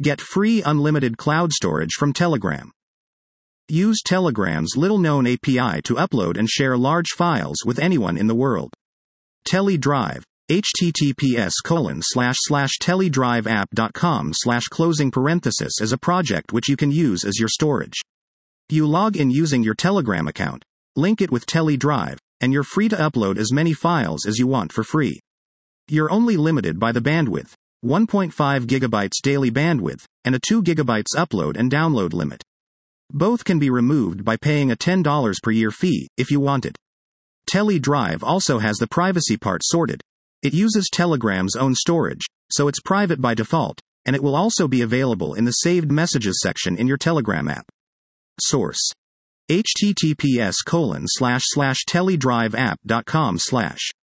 Get free unlimited cloud storage from Telegram. Use Telegram's little-known API to upload and share large files with anyone in the world. TeleDrive. https://teledriveapp.com// is a project which you can use as your storage. You log in using your Telegram account, link it with TeleDrive, and you're free to upload as many files as you want for free. You're only limited by the bandwidth, 1.5 gigabytes daily bandwidth, and a 2 gigabytes upload and download limit. Both can be removed by paying a $10 per year fee, if you want it. TeleDrive also has the privacy part sorted. It uses Telegram's own storage, so it's private by default, and it will also be available in the saved messages section in your Telegram app. Source: https://teledriveapp.com/.